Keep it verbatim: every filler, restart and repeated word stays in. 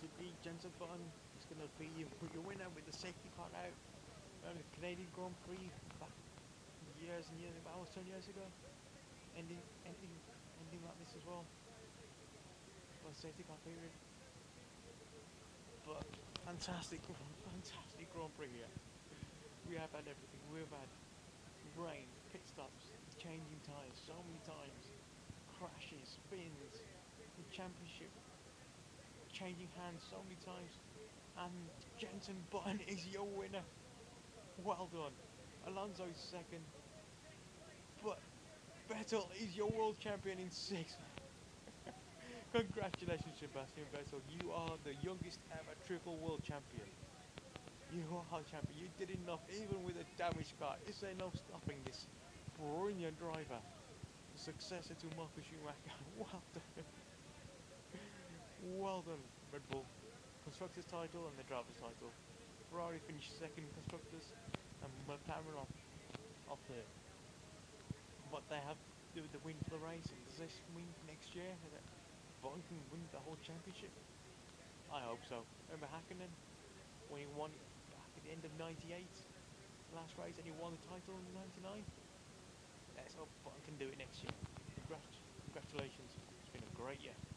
Allegedly, Jensen Button is going to be your, your winner with the safety car out. Um, the Canadian Grand Prix back years and years, about almost ten years ago. Ending, ending, ending like this as well. Well, safety car period. But fantastic, fantastic Grand Prix here. We have had everything. We have had rain, pit stops, changing tyres so many times, crashes, spins, the championship changing hands so many times, and Jensen Button is your winner. Well done. Alonso is second, but Vettel is your world champion in sixth. Congratulations, Sebastian Vettel. You are the youngest ever triple world champion. You are champion. You did enough, even with a damaged car. Is there no stopping this brilliant driver? The successor to Michael Schumacher. Well done. Well done, Red Bull. Constructors title and the drivers title. Ferrari finished second in constructors and McLaren off, off third. But they have the, the win for the race. And does this mean next year that Button can win the whole championship? I hope so. Remember Hakkinen when he won back at the end of ninety-eight, last race, and he won the title in ninety-nine? Let's hope Button can do it next year. Congrat- congratulations. It's been a great year.